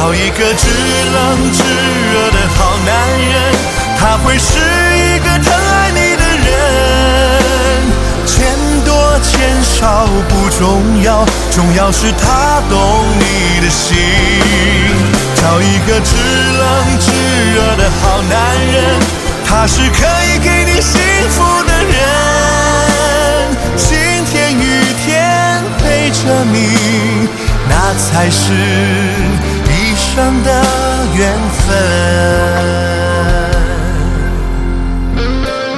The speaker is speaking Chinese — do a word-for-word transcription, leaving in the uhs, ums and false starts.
找一个知冷知热的好男人，他会是一个疼爱你的人。钱多钱少不重要，重要是他懂你的心。找一个知冷知热的好男人，他是可以给你幸福的人。晴天雨天陪着你，那才是一生的缘分。